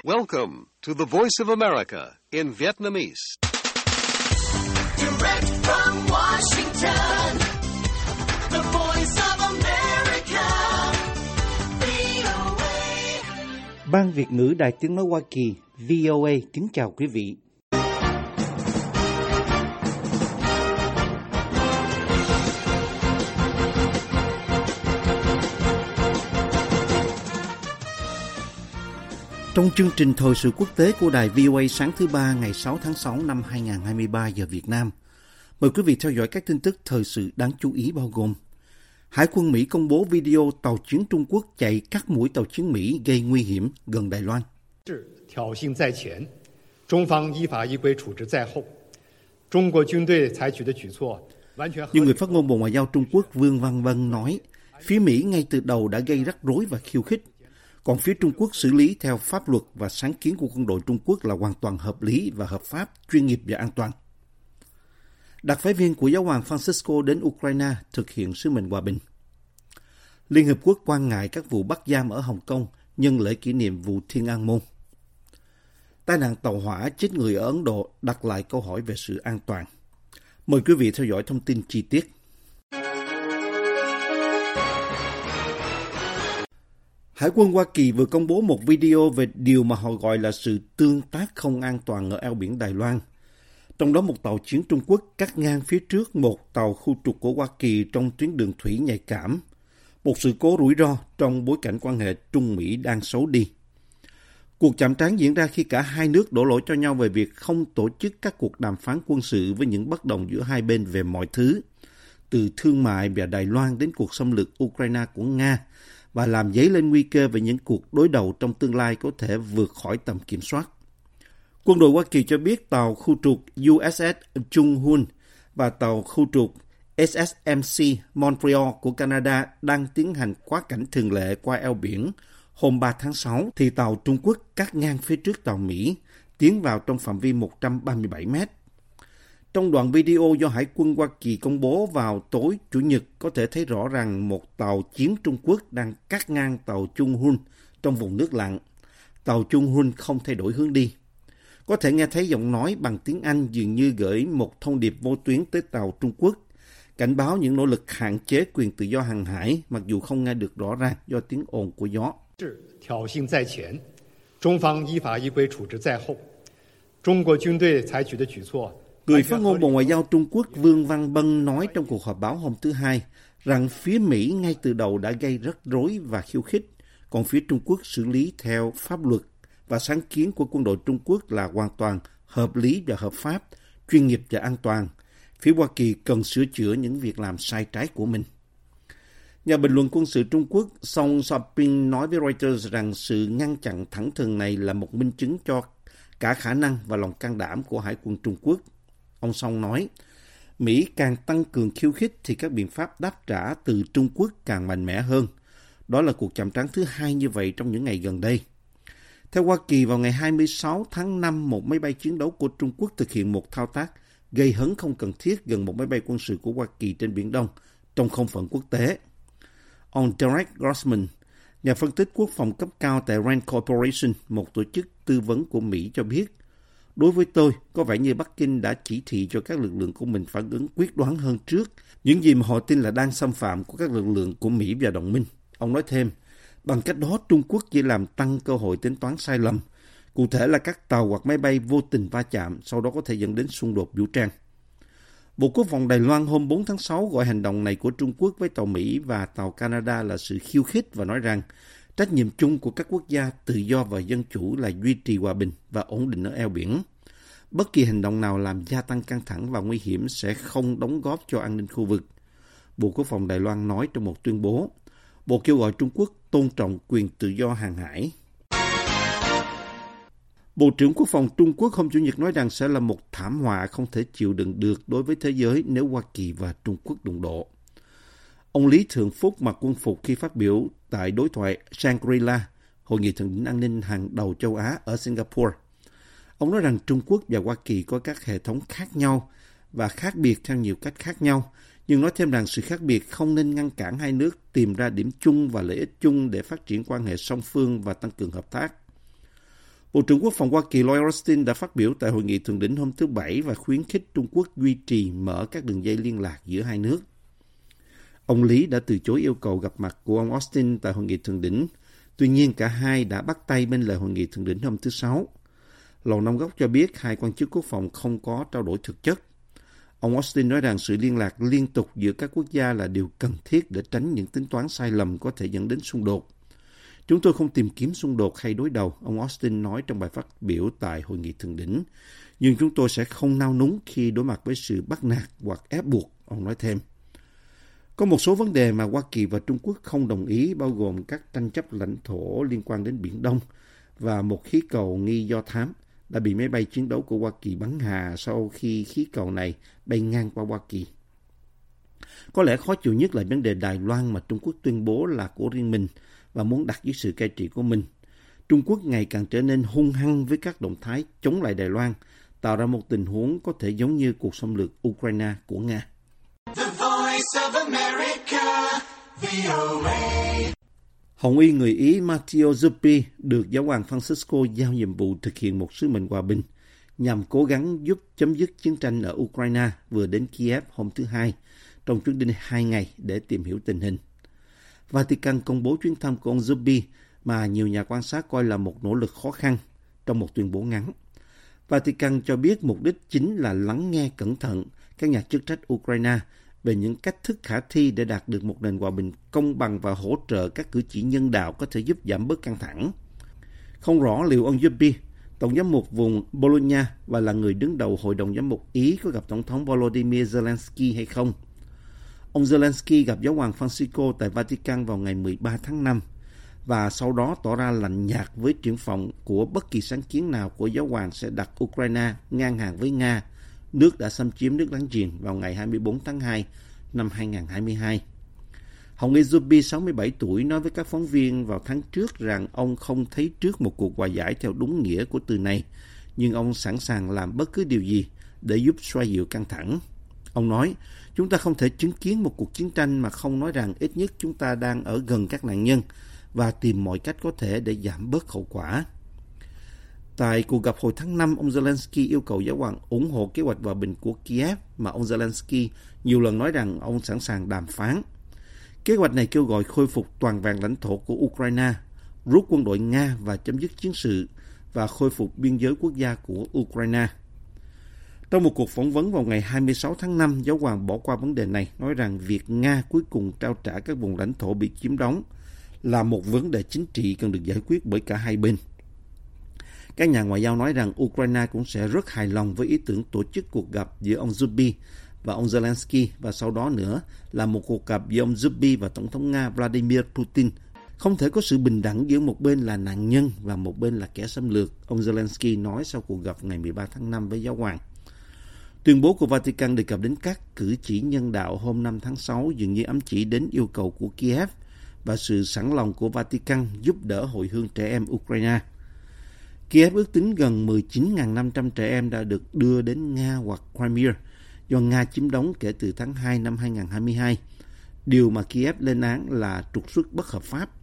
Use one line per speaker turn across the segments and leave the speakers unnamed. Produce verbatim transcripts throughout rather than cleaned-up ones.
Welcome to the Voice of America in Vietnamese.
Direct from Washington, the Voice of America, vê o a.
Ban Việt ngữ Đài Tiếng nói Hoa Kỳ, vê o a kính chào quý vị. Trong chương trình thời sự quốc tế của đài vê o a sáng thứ ba ngày sáu tháng sáu năm hai nghìn không trăm hai mươi ba giờ Việt Nam, mời quý vị theo dõi các tin tức thời sự đáng chú ý bao gồm: Hải quân Mỹ công bố video tàu chiến Trung Quốc chạy cắt mũi tàu chiến Mỹ gây nguy hiểm gần Đài Loan. Nhưng người phát ngôn Bộ Ngoại giao Trung Quốc Vương Văn Bân nói, phía Mỹ ngay từ đầu đã gây rắc rối và khiêu khích, còn phía Trung Quốc xử lý theo pháp luật và sáng kiến của quân đội Trung Quốc là hoàn toàn hợp lý và hợp pháp, chuyên nghiệp và an toàn. Đặc phái viên của Giáo hoàng Francisco đến Ukraine thực hiện sứ mệnh hòa bình. Liên Hợp Quốc quan ngại các vụ bắt giam ở Hồng Kông nhân lễ kỷ niệm vụ Thiên An Môn. Tai nạn tàu hỏa chết người ở Ấn Độ đặt lại câu hỏi về sự an toàn. Mời quý vị theo dõi thông tin chi tiết. Hải quân Hoa Kỳ vừa công bố một video về điều mà họ gọi là sự tương tác không an toàn ở eo biển Đài Loan. Trong đó một tàu chiến Trung Quốc cắt ngang phía trước một tàu khu trục của Hoa Kỳ trong tuyến đường thủy nhạy cảm. Một sự cố rủi ro trong bối cảnh quan hệ Trung Mỹ đang xấu đi. Cuộc chạm trán diễn ra khi cả hai nước đổ lỗi cho nhau về việc không tổ chức các cuộc đàm phán quân sự với những bất đồng giữa hai bên về mọi thứ, từ thương mại và Đài Loan đến cuộc xâm lược Ukraine của Nga, và làm dấy lên nguy cơ về những cuộc đối đầu trong tương lai có thể vượt khỏi tầm kiểm soát. Quân đội Hoa Kỳ cho biết tàu khu trục u ét ét Chung Hoon và tàu khu trục ét ét em xê Montreal của Canada đang tiến hành quá cảnh thường lệ qua eo biển. Hôm ba tháng sáu, thì tàu Trung Quốc cắt ngang phía trước tàu Mỹ, tiến vào trong phạm vi một trăm ba mươi bảy mét. Trong đoạn video do Hải quân Hoa Kỳ công bố vào tối Chủ nhật, có thể thấy rõ rằng một tàu chiến Trung Quốc đang cắt ngang tàu Chung Hoon trong vùng nước lặng. Tàu Chung Hoon không thay đổi hướng đi. Có thể nghe thấy giọng nói bằng tiếng Anh dường như gửi một thông điệp vô tuyến tới tàu Trung Quốc, cảnh báo những nỗ lực hạn chế quyền tự do hàng hải, mặc dù không nghe được rõ ràng do tiếng ồn của gió. Người phát ngôn Bộ Ngoại giao Trung Quốc Vương Văn Bân nói trong cuộc họp báo hôm thứ Hai rằng phía Mỹ ngay từ đầu đã gây rắc rối và khiêu khích, còn phía Trung Quốc xử lý theo pháp luật và sáng kiến của quân đội Trung Quốc là hoàn toàn hợp lý và hợp pháp, chuyên nghiệp và an toàn. Phía Hoa Kỳ cần sửa chữa những việc làm sai trái của mình. Nhà bình luận quân sự Trung Quốc Song Xiaoping nói với Reuters rằng sự ngăn chặn thẳng thừng này là một minh chứng cho cả khả năng và lòng can đảm của Hải quân Trung Quốc. Ông Song nói, Mỹ càng tăng cường khiêu khích thì các biện pháp đáp trả từ Trung Quốc càng mạnh mẽ hơn. Đó là cuộc chạm trán thứ hai như vậy trong những ngày gần đây. Theo Hoa Kỳ, vào ngày hai mươi sáu tháng năm, một máy bay chiến đấu của Trung Quốc thực hiện một thao tác gây hấn không cần thiết gần một máy bay quân sự của Hoa Kỳ trên Biển Đông trong không phận quốc tế. Ông Derek Grossman, nhà phân tích quốc phòng cấp cao tại Rand Corporation, một tổ chức tư vấn của Mỹ, cho biết, đối với tôi, có vẻ như Bắc Kinh đã chỉ thị cho các lực lượng của mình phản ứng quyết đoán hơn trước những gì mà họ tin là đang xâm phạm của các lực lượng của Mỹ và đồng minh. Ông nói thêm, bằng cách đó Trung Quốc chỉ làm tăng cơ hội tính toán sai lầm, cụ thể là các tàu hoặc máy bay vô tình va chạm, sau đó có thể dẫn đến xung đột vũ trang. Bộ Quốc phòng Đài Loan hôm bốn tháng sáu gọi hành động này của Trung Quốc với tàu Mỹ và tàu Canada là sự khiêu khích và nói rằng trách nhiệm chung của các quốc gia tự do và dân chủ là duy trì hòa bình và ổn định ở eo biển. Bất kỳ hành động nào làm gia tăng căng thẳng và nguy hiểm sẽ không đóng góp cho an ninh khu vực. Bộ Quốc phòng Đài Loan nói trong một tuyên bố. Bộ kêu gọi Trung Quốc tôn trọng quyền tự do hàng hải. Bộ trưởng Quốc phòng Trung Quốc hôm Chủ nhật nói rằng sẽ là một thảm họa không thể chịu đựng được đối với thế giới nếu Hoa Kỳ và Trung Quốc đụng độ. Ông Lý Thượng Phúc mặc quân phục khi phát biểu tại đối thoại Shangri-La, hội nghị thượng đỉnh an ninh hàng đầu châu Á ở Singapore. Ông nói rằng Trung Quốc và Hoa Kỳ có các hệ thống khác nhau và khác biệt theo nhiều cách khác nhau, nhưng nói thêm rằng sự khác biệt không nên ngăn cản hai nước tìm ra điểm chung và lợi ích chung để phát triển quan hệ song phương và tăng cường hợp tác. Bộ trưởng Quốc phòng Hoa Kỳ Lloyd Austin đã phát biểu tại hội nghị thượng đỉnh hôm thứ Bảy và khuyến khích Trung Quốc duy trì mở các đường dây liên lạc giữa hai nước. Ông Lý đã từ chối yêu cầu gặp mặt của ông Austin tại hội nghị thượng đỉnh. Tuy nhiên, cả hai đã bắt tay bên lề hội nghị thượng đỉnh hôm thứ Sáu. Lầu Năm Góc cho biết hai quan chức quốc phòng không có trao đổi thực chất. Ông Austin nói rằng sự liên lạc liên tục giữa các quốc gia là điều cần thiết để tránh những tính toán sai lầm có thể dẫn đến xung đột. Chúng tôi không tìm kiếm xung đột hay đối đầu, ông Austin nói trong bài phát biểu tại hội nghị thượng đỉnh. Nhưng chúng tôi sẽ không nao núng khi đối mặt với sự bắt nạt hoặc ép buộc, ông nói thêm. Có một số vấn đề mà Hoa Kỳ và Trung Quốc không đồng ý, bao gồm các tranh chấp lãnh thổ liên quan đến Biển Đông và một khí cầu nghi do thám đã bị máy bay chiến đấu của Hoa Kỳ bắn hạ sau khi khí cầu này bay ngang qua Hoa Kỳ. Có lẽ khó chịu nhất là vấn đề Đài Loan mà Trung Quốc tuyên bố là của riêng mình và muốn đặt dưới sự cai trị của mình. Trung Quốc ngày càng trở nên hung hăng với các động thái chống lại Đài Loan, tạo ra một tình huống có thể giống như cuộc xâm lược Ukraine của Nga.
The Voice of America, vê o a.
Hồng y người Ý Matteo Zuppi được Giáo hoàng Francisco giao nhiệm vụ thực hiện một sứ mệnh hòa bình nhằm cố gắng giúp chấm dứt chiến tranh ở Ukraine vừa đến Kiev hôm thứ Hai trong chuyến đi hai ngày để tìm hiểu tình hình. Vatican công bố chuyến thăm của ông Zuppi mà nhiều nhà quan sát coi là một nỗ lực khó khăn trong một tuyên bố ngắn. Vatican cho biết mục đích chính là lắng nghe cẩn thận các nhà chức trách Ukraine về những cách thức khả thi để đạt được một nền hòa bình công bằng và hỗ trợ các cử chỉ nhân đạo có thể giúp giảm bớt căng thẳng. Không rõ liệu ông Zuppi, Tổng giám mục vùng Bologna và là người đứng đầu Hội đồng giám mục Ý có gặp Tổng thống Volodymyr Zelensky hay không. Ông Zelensky gặp Giáo hoàng Francisco tại Vatican vào ngày mười ba tháng năm và sau đó tỏ ra lạnh nhạt với triển vọng của bất kỳ sáng kiến nào của Giáo hoàng sẽ đặt Ukraine ngang hàng với Nga, nước đã xâm chiếm nước láng giềng vào ngày hai mươi bốn tháng hai năm hai nghìn không trăm hai mươi hai. Hồng y Zuppi, sáu mươi bảy tuổi, nói với các phóng viên vào tháng trước rằng ông không thấy trước một cuộc hòa giải theo đúng nghĩa của từ này, nhưng ông sẵn sàng làm bất cứ điều gì để giúp xoa dịu căng thẳng. Ông nói, chúng ta không thể chứng kiến một cuộc chiến tranh mà không nói rằng ít nhất chúng ta đang ở gần các nạn nhân và tìm mọi cách có thể để giảm bớt hậu quả. Tại cuộc gặp hồi tháng năm, ông Zelensky yêu cầu Giáo hoàng ủng hộ kế hoạch hòa bình của Kiev mà ông Zelensky nhiều lần nói rằng ông sẵn sàng đàm phán. Kế hoạch này kêu gọi khôi phục toàn vẹn lãnh thổ của Ukraine, rút quân đội Nga và chấm dứt chiến sự và khôi phục biên giới quốc gia của Ukraine. Trong một cuộc phỏng vấn vào ngày hai mươi sáu tháng năm, Giáo hoàng bỏ qua vấn đề này, nói rằng việc Nga cuối cùng trao trả các vùng lãnh thổ bị chiếm đóng là một vấn đề chính trị cần được giải quyết bởi cả hai bên. Các nhà ngoại giao nói rằng Ukraine cũng sẽ rất hài lòng với ý tưởng tổ chức cuộc gặp giữa ông Zuppi và ông Zelensky và sau đó nữa là một cuộc gặp giữa ông Zuppi và Tổng thống Nga Vladimir Putin. Không thể có sự bình đẳng giữa một bên là nạn nhân và một bên là kẻ xâm lược, ông Zelensky nói sau cuộc gặp ngày mười ba tháng năm với Giáo hoàng. Tuyên bố của Vatican đề cập đến các cử chỉ nhân đạo hôm năm tháng sáu dường như ám chỉ đến yêu cầu của Kiev và sự sẵn lòng của Vatican giúp đỡ hồi hương trẻ em Ukraine. Kiev ước tính gần mười chín nghìn năm trăm trẻ em đã được đưa đến Nga hoặc Crimea do Nga chiếm đóng kể từ tháng hai năm hai nghìn không trăm hai mươi hai, điều mà Kiev lên án là trục xuất bất hợp pháp.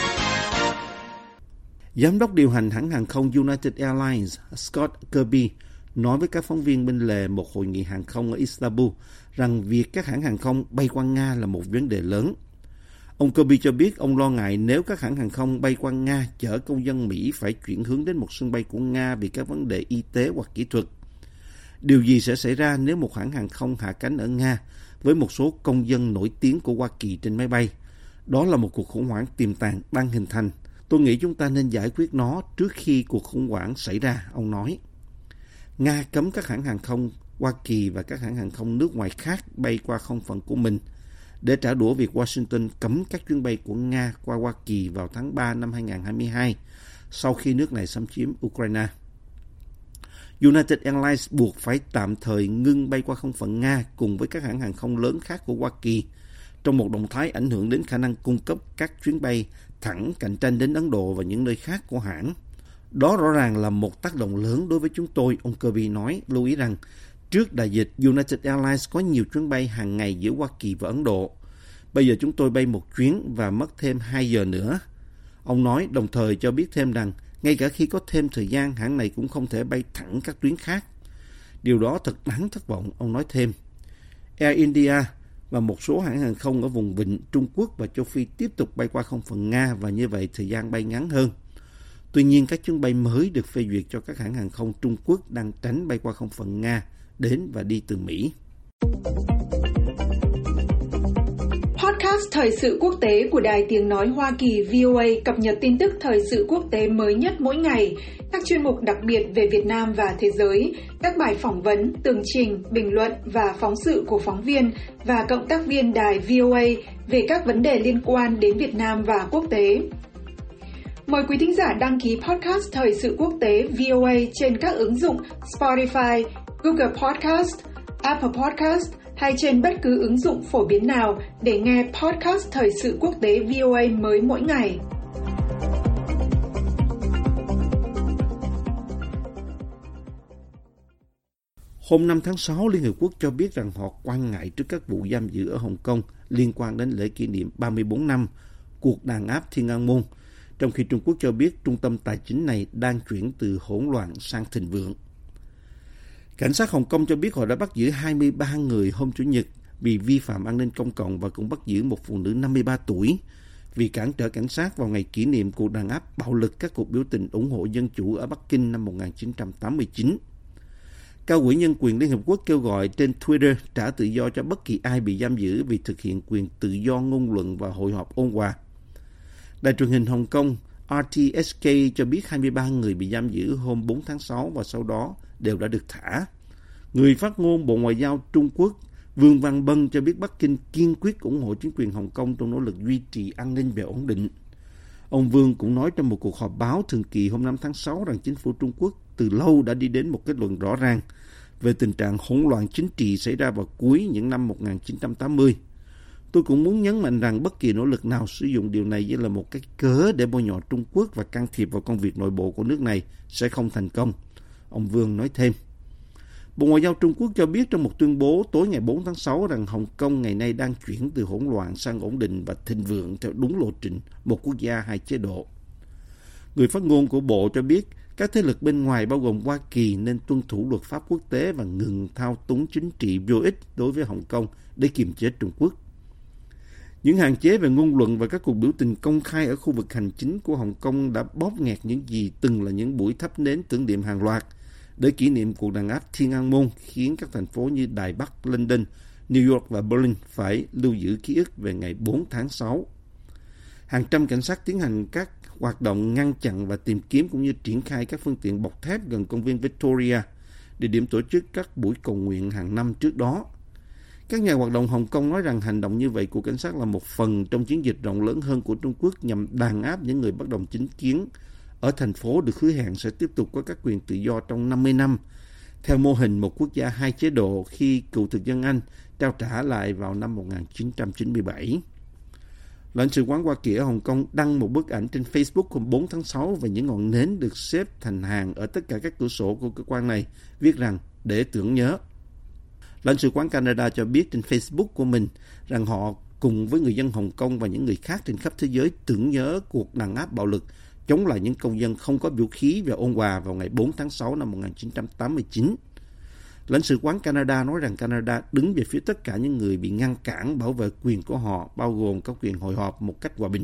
Giám đốc điều hành hãng hàng không United Airlines Scott Kirby nói với các phóng viên bên lề một hội nghị hàng không ở Istanbul rằng việc các hãng hàng không bay qua Nga là một vấn đề lớn. Ông Kirby cho biết ông lo ngại nếu các hãng hàng không bay qua Nga chở công dân Mỹ phải chuyển hướng đến một sân bay của Nga vì các vấn đề y tế hoặc kỹ thuật. Điều gì sẽ xảy ra nếu một hãng hàng không hạ cánh ở Nga với một số công dân nổi tiếng của Hoa Kỳ trên máy bay? Đó là một cuộc khủng hoảng tiềm tàng đang hình thành. Tôi nghĩ chúng ta nên giải quyết nó trước khi cuộc khủng hoảng xảy ra, ông nói. Nga cấm các hãng hàng không Hoa Kỳ và các hãng hàng không nước ngoài khác bay qua không phận của mình để trả đũa việc Washington cấm các chuyến bay của Nga qua Hoa Kỳ vào tháng ba năm hai nghìn không trăm hai mươi hai sau khi nước này xâm chiếm Ukraine. United Airlines buộc phải tạm thời ngưng bay qua không phận Nga cùng với các hãng hàng không lớn khác của Hoa Kỳ trong một động thái ảnh hưởng đến khả năng cung cấp các chuyến bay thẳng cạnh tranh đến Ấn Độ và những nơi khác của hãng. Đó rõ ràng là một tác động lớn đối với chúng tôi, ông Kirby nói, lưu ý rằng trước đại dịch, United Airlines có nhiều chuyến bay hàng ngày giữa Hoa Kỳ và Ấn Độ. Bây giờ chúng tôi bay một chuyến và mất thêm hai giờ nữa. Ông nói, đồng thời cho biết thêm rằng Ngay cả khi có thêm thời gian, hãng này cũng không thể bay thẳng các tuyến khác. Điều đó thật đáng thất vọng, ông nói thêm. Air India và một số hãng hàng không ở vùng vịnh Trung Quốc và châu Phi tiếp tục bay qua không phận Nga và như vậy thời gian bay ngắn hơn. Tuy nhiên, các chuyến bay mới được phê duyệt cho các hãng hàng không Trung Quốc đang tránh bay qua không phận Nga đến và đi từ Mỹ.
Podcast Thời sự quốc tế của Đài Tiếng Nói Hoa Kỳ vê o a cập nhật tin tức thời sự quốc tế mới nhất mỗi ngày, các chuyên mục đặc biệt về Việt Nam và thế giới, các bài phỏng vấn, tường trình, bình luận và phóng sự của phóng viên và cộng tác viên đài vê o a về các vấn đề liên quan đến Việt Nam và quốc tế. Mời quý thính giả đăng ký podcast Thời sự quốc tế vê o a trên các ứng dụng Spotify, Google Podcast, Apple Podcast hay trên bất cứ ứng dụng phổ biến nào để nghe podcast Thời sự quốc tế vê o a mới mỗi ngày.
Hôm năm tháng sáu, Liên Hợp Quốc cho biết rằng họ quan ngại trước các vụ giam giữ ở Hồng Kông liên quan đến lễ kỷ niệm ba mươi tư năm cuộc đàn áp Thiên An Môn, trong khi Trung Quốc cho biết trung tâm tài chính này đang chuyển từ hỗn loạn sang thịnh vượng. Cảnh sát Hồng Kông cho biết họ đã bắt giữ hai mươi ba người hôm Chủ nhật vì vi phạm an ninh công cộng và cũng bắt giữ một phụ nữ năm mươi ba tuổi vì cản trở cảnh sát vào ngày kỷ niệm cuộc đàn áp bạo lực các cuộc biểu tình ủng hộ dân chủ ở Bắc Kinh năm một nghìn chín trăm tám mươi chín. Cao ủy nhân quyền Liên Hợp Quốc kêu gọi trên Twitter trả tự do cho bất kỳ ai bị giam giữ vì thực hiện quyền tự do ngôn luận và hội họp ôn hòa. Đài truyền hình Hồng Kông rờ tê ét ca cho biết hai mươi ba người bị giam giữ hôm bốn tháng sáu và sau đó đều đã được thả. Người phát ngôn Bộ Ngoại giao Trung Quốc Vương Văn Bân cho biết Bắc Kinh kiên quyết ủng hộ chính quyền Hồng Kông trong nỗ lực duy trì an ninh và ổn định. Ông Vương cũng nói trong một cuộc họp báo thường kỳ hôm năm tháng sáu rằng chính phủ Trung Quốc từ lâu đã đi đến một kết luận rõ ràng về tình trạng hỗn loạn chính trị xảy ra vào cuối những năm một nghìn chín trăm tám mươi. Tôi cũng muốn nhấn mạnh rằng bất kỳ nỗ lực nào sử dụng điều này như là một cái cớ để bôi nhọ Trung Quốc và can thiệp vào công việc nội bộ của nước này sẽ không thành công. Ông Vương nói thêm. Bộ Ngoại giao Trung Quốc cho biết trong một tuyên bố tối ngày bốn tháng sáu rằng Hồng Kông ngày nay đang chuyển từ hỗn loạn sang ổn định và thịnh vượng theo đúng lộ trình một quốc gia hai chế độ. Người phát ngôn của Bộ cho biết các thế lực bên ngoài bao gồm Hoa Kỳ nên tuân thủ luật pháp quốc tế và ngừng thao túng chính trị vô ích đối với Hồng Kông để kiềm chế Trung Quốc. Những hạn chế về ngôn luận và các cuộc biểu tình công khai ở khu vực hành chính của Hồng Kông đã bóp nghẹt những gì từng là những buổi thắp nến tưởng niệm hàng loạt để kỷ niệm cuộc đàn áp Thiên An Môn, khiến các thành phố như Đài Bắc, London, New York và Berlin phải lưu giữ ký ức về ngày bốn tháng sáu. Hàng trăm cảnh sát tiến hành các hoạt động ngăn chặn và tìm kiếm cũng như triển khai các phương tiện bọc thép gần công viên Victoria, địa điểm tổ chức các buổi cầu nguyện hàng năm trước đó. Các nhà hoạt động Hồng Kông nói rằng hành động như vậy của cảnh sát là một phần trong chiến dịch rộng lớn hơn của Trung Quốc nhằm đàn áp những người bất đồng chính kiến ở thành phố được hứa hẹn sẽ tiếp tục có các quyền tự do trong năm mươi năm, theo mô hình một quốc gia hai chế độ khi cựu thực dân Anh trao trả lại vào năm một nghìn chín trăm chín mươi bảy. Lãnh sự quán Hoa Kỳ ở Hồng Kông đăng một bức ảnh trên Facebook hôm bốn tháng sáu về những ngọn nến được xếp thành hàng ở tất cả các cửa sổ của cơ quan này, viết rằng để tưởng nhớ. Lãnh sự quán Canada cho biết trên Facebook của mình rằng họ cùng với người dân Hồng Kông và những người khác trên khắp thế giới tưởng nhớ cuộc đàn áp bạo lực chống lại những công dân không có vũ khí và ôn hòa vào ngày bốn tháng sáu năm một nghìn chín trăm tám mươi chín. Lãnh sự quán Canada nói rằng Canada đứng về phía tất cả những người bị ngăn cản bảo vệ quyền của họ, bao gồm các quyền hội họp một cách hòa bình.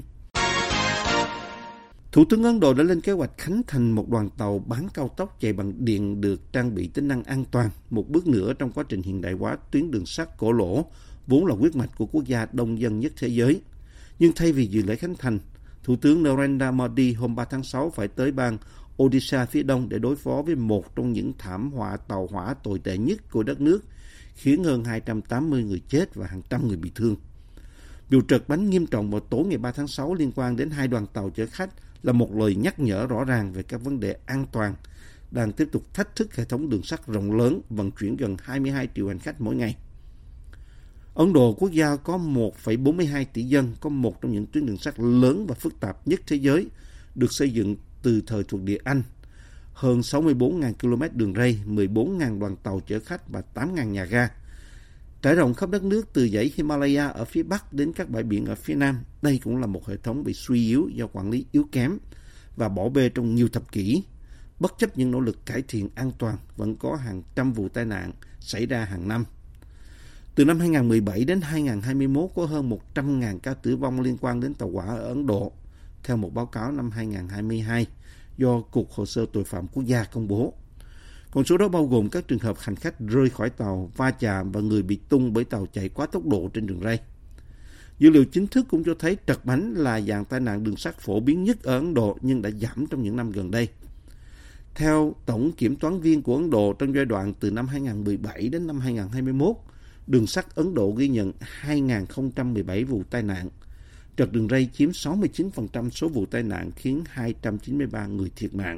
Thủ tướng Ấn Độ đã lên kế hoạch khánh thành một đoàn tàu bán cao tốc chạy bằng điện được trang bị tính năng an toàn, một bước nữa trong quá trình hiện đại hóa tuyến đường sắt cổ lỗ, vốn là huyết mạch của quốc gia đông dân nhất thế giới. Nhưng thay vì dự lễ khánh thành, Thủ tướng Narendra Modi hôm ba tháng sáu phải tới bang Odisha phía đông để đối phó với một trong những thảm họa tàu hỏa tồi tệ nhất của đất nước, khiến hơn hai trăm tám mươi người chết và hàng trăm người bị thương. Vụ trật bánh nghiêm trọng vào tối ngày ba tháng sáu liên quan đến hai đoàn tàu chở khách là một lời nhắc nhở rõ ràng về các vấn đề an toàn đang tiếp tục thách thức hệ thống đường sắt rộng lớn vận chuyển gần hai mươi hai triệu hành khách mỗi ngày. Ấn Độ, quốc gia có một phẩy bốn mươi hai tỷ dân, có một trong những tuyến đường sắt lớn và phức tạp nhất thế giới, được xây dựng từ thời thuộc địa Anh. Hơn sáu mươi bốn nghìn ki lô mét đường ray, mười bốn nghìn đoàn tàu chở khách và tám nghìn nhà ga. Trải rộng khắp đất nước từ dãy Himalaya ở phía Bắc đến các bãi biển ở phía Nam, đây cũng là một hệ thống bị suy yếu do quản lý yếu kém và bỏ bê trong nhiều thập kỷ. Bất chấp những nỗ lực cải thiện an toàn, vẫn có hàng trăm vụ tai nạn xảy ra hàng năm. Từ năm hai không một bảy đến hai không hai mốt có hơn một trăm nghìn ca tử vong liên quan đến tàu hỏa ở Ấn Độ, theo một báo cáo năm hai không hai hai do Cục Hồ sơ Tội phạm Quốc gia công bố. Con số đó bao gồm các trường hợp hành khách rơi khỏi tàu, va chạm và người bị tung bởi tàu chạy quá tốc độ trên đường ray. Dữ liệu chính thức cũng cho thấy trật bánh là dạng tai nạn đường sắt phổ biến nhất ở Ấn Độ nhưng đã giảm trong những năm gần đây. Theo Tổng Kiểm toán viên của Ấn Độ, trong giai đoạn từ năm hai không một bảy đến năm hai không hai mốt, đường sắt Ấn Độ ghi nhận hai nghìn không trăm mười bảy vụ tai nạn. Trật đường ray chiếm sáu mươi chín phần trăm số vụ tai nạn khiến hai trăm chín mươi ba người thiệt mạng.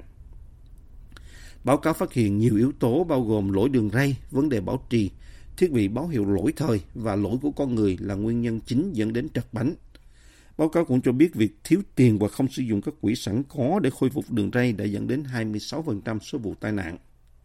Báo cáo phát hiện nhiều yếu tố bao gồm lỗi đường ray, vấn đề bảo trì, thiết bị báo hiệu lỗi thời và lỗi của con người là nguyên nhân chính dẫn đến trật bánh. Báo cáo cũng cho biết việc thiếu tiền và không sử dụng các quỹ sẵn có để khôi phục đường ray đã dẫn đến hai mươi sáu phần trăm số vụ tai nạn.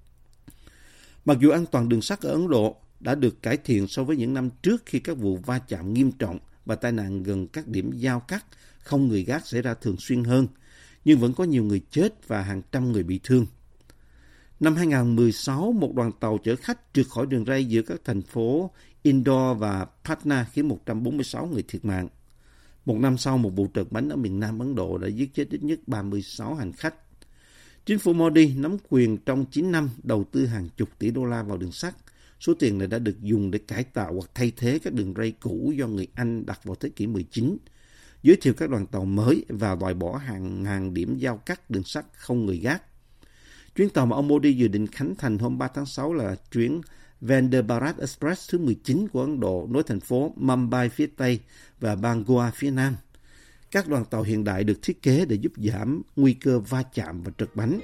Mặc dù an toàn đường sắt ở Ấn Độ đã được cải thiện so với những năm trước khi các vụ va chạm nghiêm trọng và tai nạn gần các điểm giao cắt không người gác xảy ra thường xuyên hơn, nhưng vẫn có nhiều người chết và hàng trăm người bị thương. Năm hai không một sáu, một đoàn tàu chở khách trượt khỏi đường ray giữa các thành phố Indore và Patna khiến một trăm bốn mươi sáu người thiệt mạng. Một năm sau, một vụ trật bánh ở miền Nam Ấn Độ đã giết chết ít nhất ba mươi sáu hành khách. Chính phủ Modi nắm quyền trong chín năm, đầu tư hàng chục tỷ đô la vào đường sắt. Số tiền này đã được dùng để cải tạo hoặc thay thế các đường ray cũ do người Anh đặt vào thế kỷ mười chín, giới thiệu các đoàn tàu mới và loại bỏ hàng ngàn điểm giao cắt đường sắt không người gác. Chuyến tàu mà ông Modi dự định khánh thành hôm ba tháng sáu là chuyến Vande Bharat Express thứ mười chín của Ấn Độ, nối thành phố Mumbai phía Tây và bang Goa phía Nam. Các đoàn tàu hiện đại được thiết kế để giúp giảm nguy cơ va chạm và trật bánh.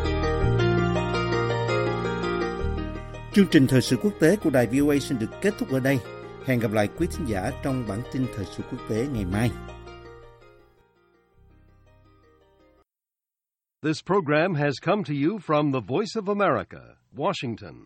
Chương trình thời sự quốc tế của đài vê o a xin được kết thúc ở đây. Hẹn gặp lại quý thính giả trong bản tin thời sự quốc tế ngày mai.
This program has come to you from the Voice of America, Washington.